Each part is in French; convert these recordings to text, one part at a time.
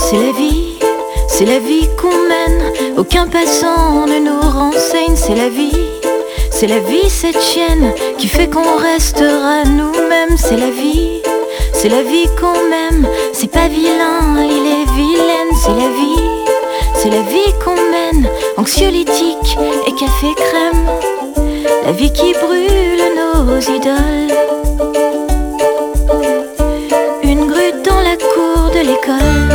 C'est la vie qu'on mène, aucun passant ne nous renseigne. C'est la vie cette chienne qui fait qu'on restera nous-mêmes. C'est la vie qu'on m'aime, c'est pas vilain, il est vilaine. C'est la vie qu'on mène, anxiolytique et café crème. La vie qui brûle nos idoles. Une grue dans la cour de l'école.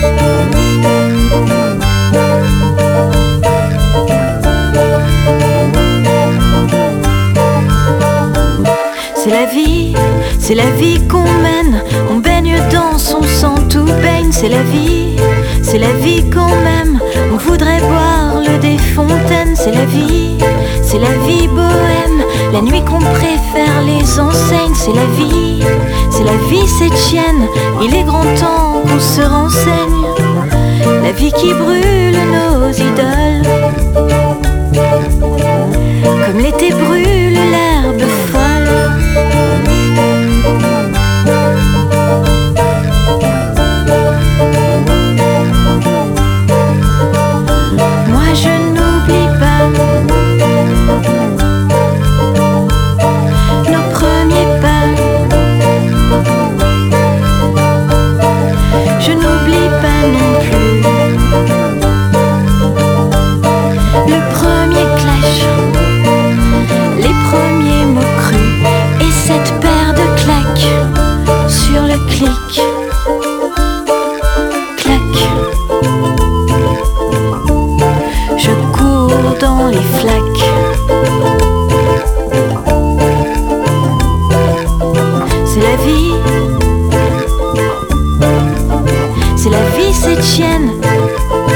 C'est la vie qu'on mène, on baigne dans son sang, tout baigne. C'est la vie quand même, on voudrait boire le des fontaines. C'est la vie bohème, la nuit qu'on préfère les enseignes. C'est la vie cette chienne, il est grand temps qu'on se renseigne. La vie qui brûle nos idoles, comme l'été brûle l'herbe folle. Moi je n'oublie pas nos premiers pas. Je n'oublie pas non plus le premier clash, les premiers mots crus et cette paire de claques sur le clic. Clac. Je cours dans les flaques. C'est la vie cette chienne